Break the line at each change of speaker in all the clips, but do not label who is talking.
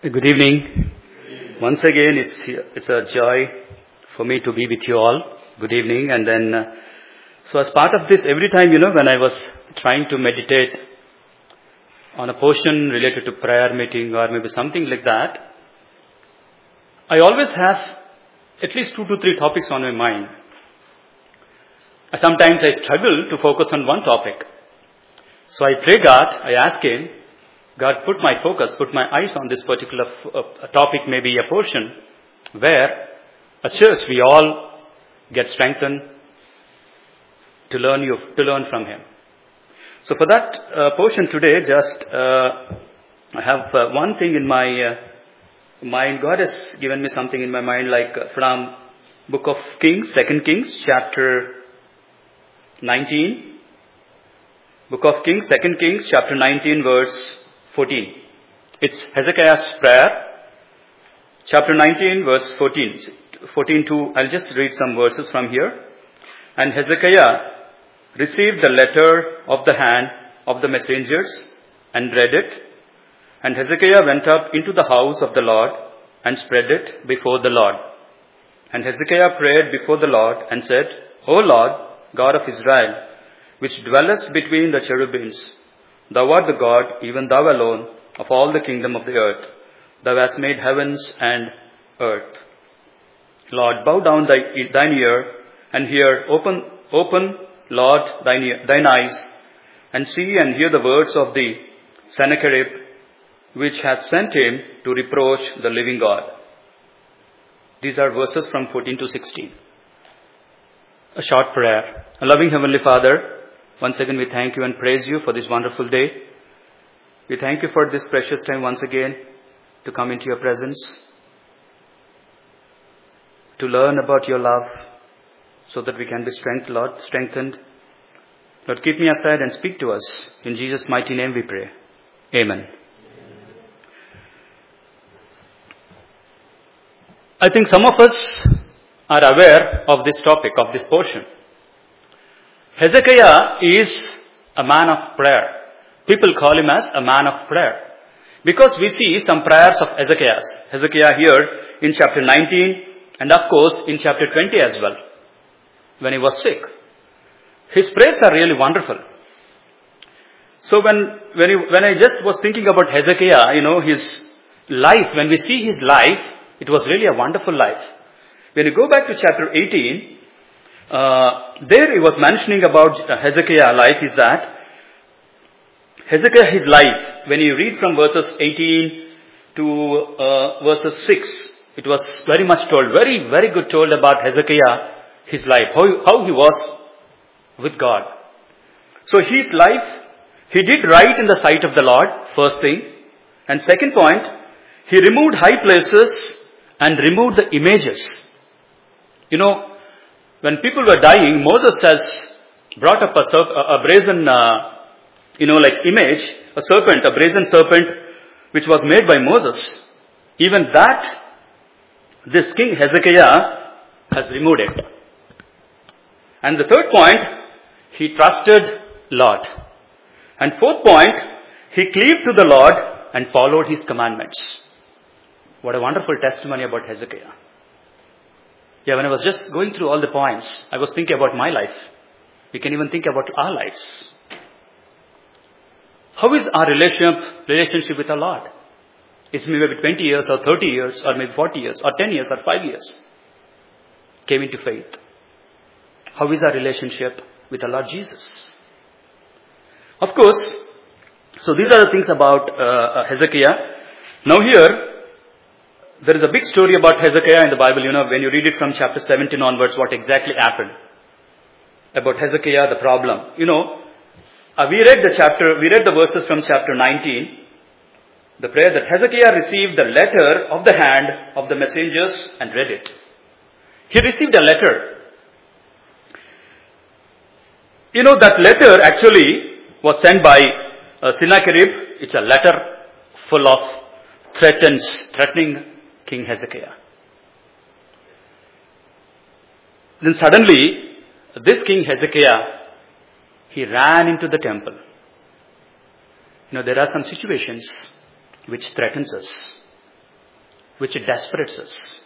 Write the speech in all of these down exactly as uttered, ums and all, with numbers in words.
Good evening. Once again, it's it's a joy for me to be with you all. Good evening. And then, uh, so as part of this, every time, you know, when I was trying to meditate on a portion related to prayer meeting or maybe something like that, I always have at least two to three topics on my mind. Sometimes I struggle to focus on one topic. So I pray God, I ask Him, God, put my focus, put my eyes on this particular f- uh, topic, maybe a portion, where a church, we all get strengthened to learn you, to learn from Him. So for that uh, portion today, just uh, I have uh, one thing in my uh, mind. God has given me something in my mind, like uh, from Book of Kings, Second Kings, chapter nineteen. Book of Kings, Second Kings, chapter nineteen, verse fourteen. It's Hezekiah's prayer. Chapter nineteen, verse fourteen. fourteen to, I'll just read some verses from here. And Hezekiah received the letter of the hand of the messengers and read it. And Hezekiah went up into the house of the Lord and spread it before the Lord. And Hezekiah prayed before the Lord and said, O Lord, God of Israel, which dwellest between the cherubims, Thou art the God, even Thou alone, of all the kingdom of the earth. Thou hast made heavens and earth. Lord, bow down thy, thine ear and hear. Open, open, Lord, thine, ear, thine eyes, and see and hear the words of the Sennacherib, which hath sent him to reproach the living God. These are verses from fourteen to sixteen. A short prayer. A loving Heavenly Father, once again, we thank you and praise you for this wonderful day. We thank you for this precious time once again to come into your presence, to learn about your love so that we can be strengthened, Lord, strengthened. Lord, keep me aside and speak to us. In Jesus' mighty name we pray. Amen. I think some of us are aware of this topic, of this portion. Hezekiah is a man of prayer. People call him as a man of prayer. Because we see some prayers of Hezekiah's. Hezekiah here in chapter nineteen and of course in chapter twenty as well, when he was sick. His prayers are really wonderful. So when, when, he, when I just was thinking about Hezekiah, you know, his life, when we see his life, it was really a wonderful life. When you go back to chapter eighteen, Uh, there he was mentioning about Hezekiah's life is that Hezekiah, his life, when you read from verses eighteen to uh, verses six, it was very much told, very, very good told about Hezekiah, his life, how, how he was with God. So his life, he did right in the sight of the Lord, first thing. And second point, he removed high places and removed the images. You know, when people were dying, Moses has brought up a, serp- a brazen, uh, you know, like image, a serpent, a brazen serpent, which was made by Moses. Even that, this king Hezekiah has removed it. And the third point, he trusted Lord. And fourth point, he cleaved to the Lord and followed his commandments. What a wonderful testimony about Hezekiah. Yeah, when I was just going through all the points, I was thinking about my life. We can even think about our lives. How is our relationship, relationship with our Lord? It's maybe twenty years or thirty years or maybe forty years or ten years or five years. Came into faith. How is our relationship with our Lord Jesus? Of course, so these are the things about uh, Hezekiah. Now here, there is a big story about Hezekiah in the Bible. You know, when you read it from chapter seventeen onwards, what exactly happened about Hezekiah, the problem. You know, uh, we read the chapter, we read the verses from chapter nineteen. The prayer that Hezekiah received the letter of the hand of the messengers and read it. He received a letter. You know, that letter actually was sent by uh, Sennacherib. It's a letter full of threatens, threatening King Hezekiah. Then suddenly, this King Hezekiah, he ran into the temple. You know, there are some situations which threatens us. which desperates us.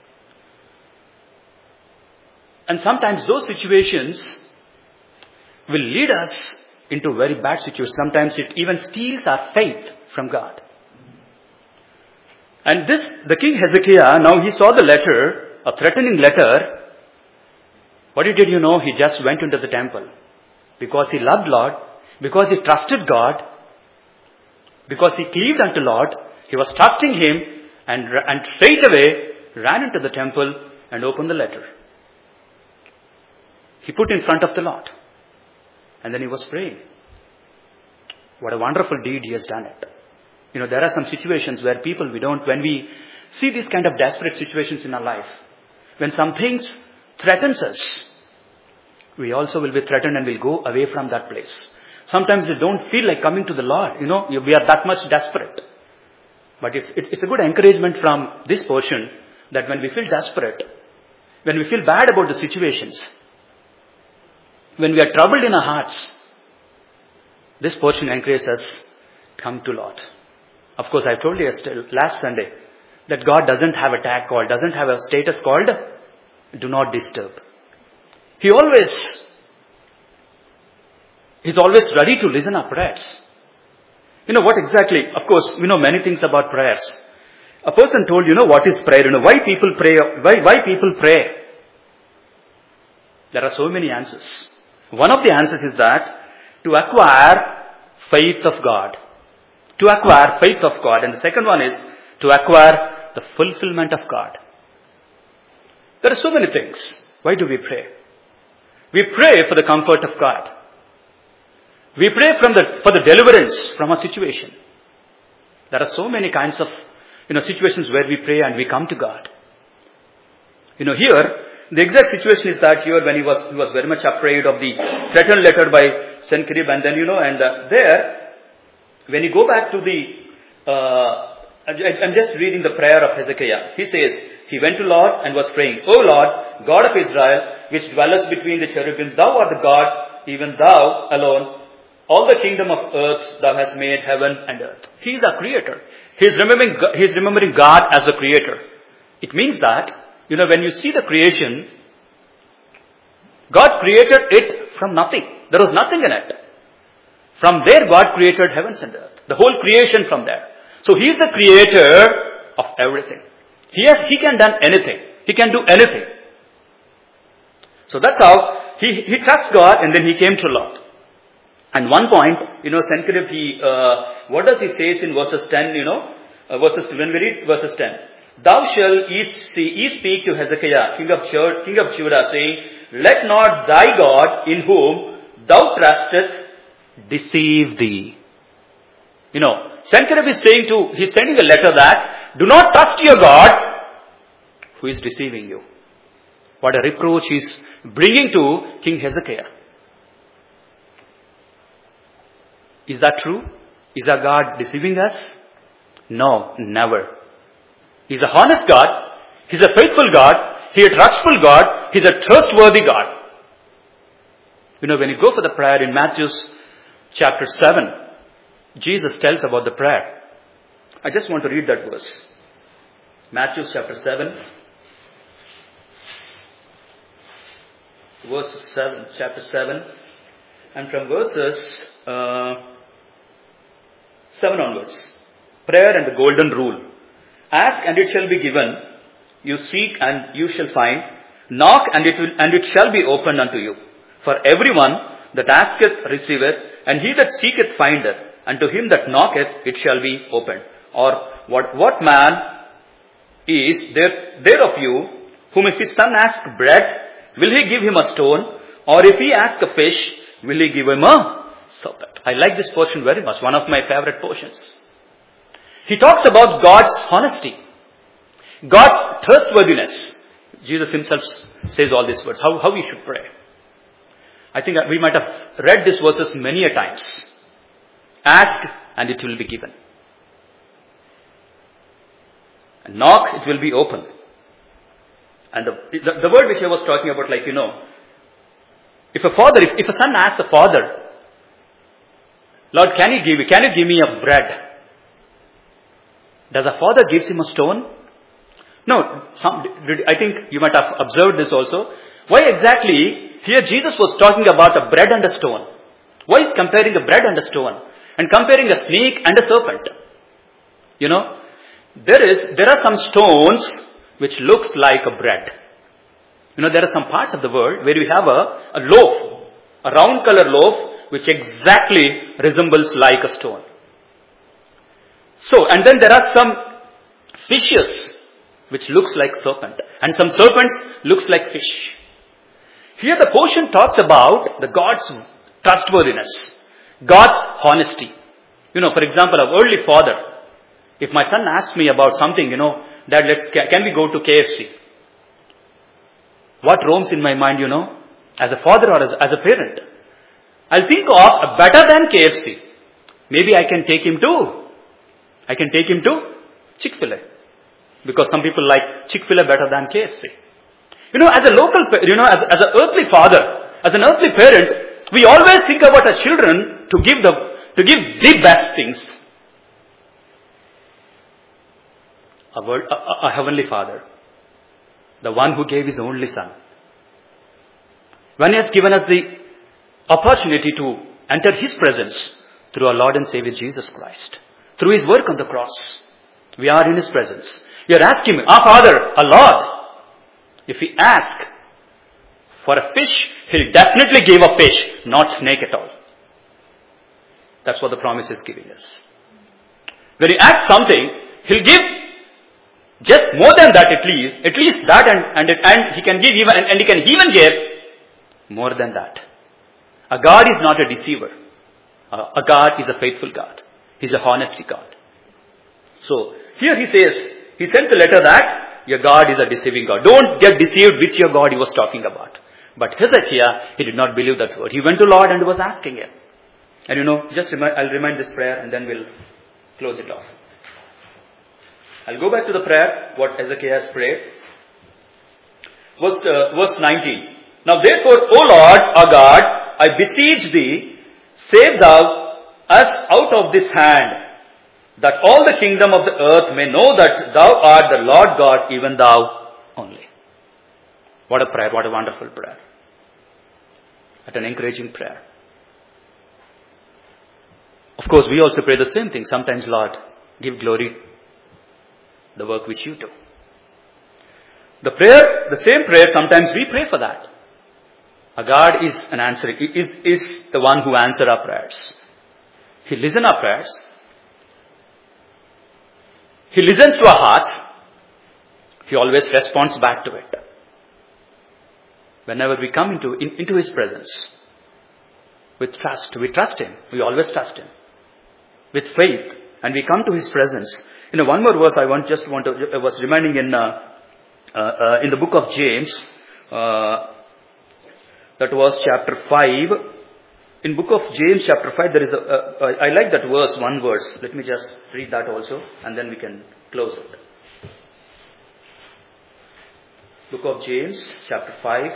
And sometimes those situations will lead us into very bad situations. Sometimes it even steals our faith from God. And this, the king Hezekiah, now he saw the letter, a threatening letter. What did you know? He just went into the temple. Because he loved Lord, because he trusted God, because he cleaved unto Lord, he was trusting Him, and, and straight away ran into the temple and opened the letter. He put in front of the Lord. And then he was praying. What a wonderful deed he has done it. You know, there are some situations where people, we don't, when we see these kind of desperate situations in our life, when some things threatens us, we also will be threatened and will go away from that place. Sometimes we don't feel like coming to the Lord. You know, we are that much desperate. But it's, it's, it's a good encouragement from this portion that when we feel desperate, when we feel bad about the situations, when we are troubled in our hearts, this portion encourages us, come to Lord. Of course, I told you last Sunday that God doesn't have a tag called, doesn't have a status called, do not disturb. He always, He's always ready to listen our prayers. You know what exactly, of course, we know many things about prayers. A person told, you know, what is prayer? You know, why people pray, why, why people pray? There are so many answers. One of the answers is that to acquire faith of God. To acquire faith of God. And the second one is to acquire the fulfillment of God. There are so many things. Why do we pray? We pray for the comfort of God. We pray from the, for the deliverance from a situation. There are so many kinds of, you know, situations where we pray and we come to God. You know, here, the exact situation is that here when he was, he was very much afraid of the threatened letter by Sennacherib, and then, you know, and uh, there, when you go back to the, uh, I'm just reading the prayer of Hezekiah. He says, he went to Lord and was praying, O Lord, God of Israel, which dwellest between the cherubims, thou art the God, even thou alone. All the kingdom of earth, thou hast made heaven and earth. He is our creator. He is remembering, he is remembering God as a creator. It means that, you know, when you see the creation, God created it from nothing. There was nothing in it. From there, God created heavens and earth. The whole creation from there. So He is the creator of everything. He has, He can do anything. He can do anything. So that's how he, he trusts God, and then he came to Lord. And one point, you know, Sennacherib, he, uh, what does he say in verses ten, you know, uh, verses, when we read verses ten. Thou shalt ye, see, ye speak to Hezekiah, king of, Chur, king of Judah, saying, let not thy God, in whom thou trustest, deceive thee. You know, Sennacherib is saying to, he's sending a letter that, do not trust your God, who is deceiving you. What a reproach he's bringing to King Hezekiah. Is that true? Is our God deceiving us? No, never. He's a honest God. He's a faithful God. He's a trustful God. He's a trustworthy God. You know, when you go for the prayer in Matthew chapter seven, Jesus tells about the prayer. I just want to read that verse. Matthew chapter seven. Verse seven, chapter seven. And from verses uh, seven onwards. Prayer and the golden rule. Ask and it shall be given. You seek and you shall find. Knock and it will, and it shall be opened unto you. For everyone that asketh receiveth, and he that seeketh findeth, and to him that knocketh it shall be opened. Or what what man is there there of you, whom if his son ask bread, will he give him a stone? Or if he ask a fish, will he give him a serpent? I like this portion very much. One of my favorite portions. He talks about God's honesty. God's trustworthiness. Jesus himself says all these words. How, how we should pray. I think we might have read these verses many a times. Ask and it will be given. And knock, it will be open. And the, the, the word which I was talking about, like, you know, if a father, if, if a son asks a father, Lord, can you give me, can you give me a bread? Does a father gives him a stone? No, some, did, I think you might have observed this also. Why exactly here Jesus was talking about a bread and a stone? Why is comparing a bread and a stone? And comparing a snake and a serpent? You know, there is, there are some stones which looks like a bread. You know, there are some parts of the world where you have a, a loaf, a round color loaf, which exactly resembles like a stone. So, and then there are some fishes, which looks like serpent. And some serpents looks like fish. Here the portion talks about the God's trustworthiness, God's honesty. You know, for example, our earthly father, if my son asks me about something, you know, that let's, can we go to K F C? What roams in my mind, you know, as a father or as, as a parent? I'll think of a better than K F C. Maybe I can take him to, I can take him to Chick-fil-A. Because some people like Chick-fil-A better than K F C. You know, as a local, you know, as, as an earthly father, as an earthly parent, we always think about our children to give the, to give the best things. A, word, a, a heavenly Father, the one who gave his only Son, when he has given us the opportunity to enter his presence through our Lord and Savior Jesus Christ, through his work on the cross, we are in his presence. We are asking him, our Father, our Lord. If we ask for a fish, he'll definitely give a fish, not snake at all. That's what the promise is giving us. When you ask something, he'll give just more than that at least, at least that and, and, and he can give even, and, and he can even give more than that. A God is not a deceiver. A, a God is a faithful God. He's a honesty God. So, here he says, he sends a letter that your God is a deceiving God. Don't get deceived which your God he was talking about. But Hezekiah, he did not believe that word. He went to Lord and was asking him. And you know, just remind, I'll remind this prayer and then we'll close it off. I'll go back to the prayer, what Hezekiah has prayed. Verse, uh, verse nineteen. Now therefore, O Lord, our God, I beseech thee, save thou us out of this hand, that all the kingdom of the earth may know that thou art the Lord God, even thou only. What a prayer, what a wonderful prayer. What an encouraging prayer. Of course, we also pray the same thing. Sometimes, Lord, give glory the work which you do. The prayer, the same prayer, sometimes we pray for that. Our God is an answer, is, is the one who answers our prayers. He listens our prayers. He listens to our hearts. He always responds back to it. Whenever we come into, in, into his presence, with trust, we trust him. We always trust him. With faith, and we come to his presence. You know, one more verse I want, just want to, I was reminding in, uh, uh, uh, in the book of James, uh, that was chapter five. In book of James chapter five, there is a, uh, I like that verse, one verse. Let me just read that also, and then we can close it. Book of James chapter five,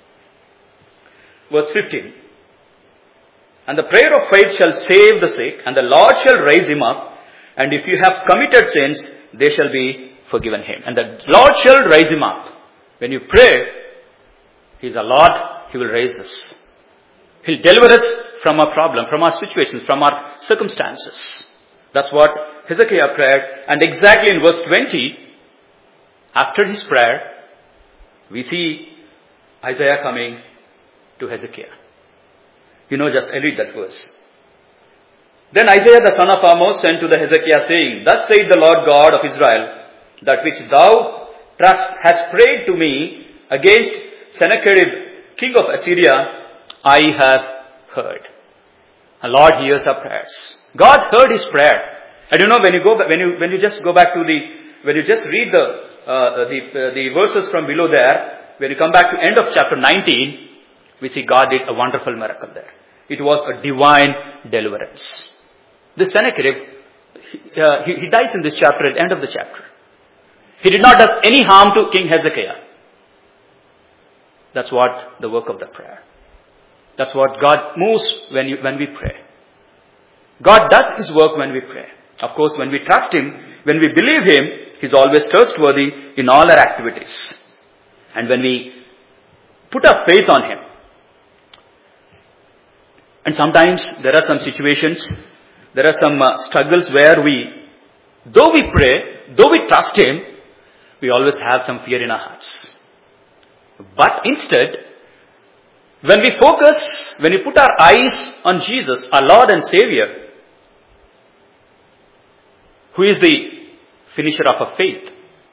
verse fifteen. And the prayer of faith shall save the sick, and the Lord shall raise him up. And if you have committed sins, they shall be forgiven him. And the Lord shall raise him up. When you pray, he is a Lord, he will raise us. He'll deliver us from our problem, from our situations, from our circumstances. That's what Hezekiah prayed. And exactly in verse twenty, after his prayer, we see Isaiah coming to Hezekiah. You know, just I read that verse. Then Isaiah the son of Amos sent to the Hezekiah, saying, Thus saith the Lord God of Israel, that which thou trust hast prayed to me against Sennacherib, king of Assyria, I have heard. And Lord hears our prayers. God heard his prayer. And you know, when you go, when you when you just go back to the, when you just read the uh, the uh, the verses from below there, when you come back to end of chapter nineteen, we see God did a wonderful miracle there. It was a divine deliverance. This Sennacherib, he, uh, he, he dies in this chapter at the end of the chapter. He did not do any harm to King Hezekiah. That's what the work of the prayer. That's what God moves when you, when we pray. God does his work when we pray. Of course, when we trust him, when we believe him, He's always trustworthy in all our activities. And when we put our faith on Him, and sometimes there are some situations, there are some uh, struggles where we, though we pray, though we trust Him, we always have some fear in our hearts. But instead, when we focus, when we put our eyes on Jesus, our Lord and Savior, who is the finisher of our faith,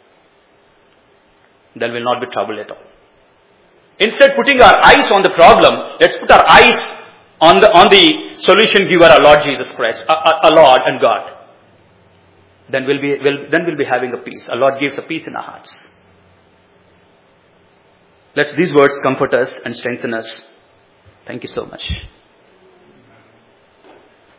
there will not be trouble at all. Instead, putting our eyes on the problem, let's put our eyes on the on the solution giver, our Lord Jesus Christ, our, our, our Lord and God. Then we'll be we'll, then we'll be having a peace. Our Lord gives a peace in our hearts. Let these words comfort us and strengthen us. Thank you so much.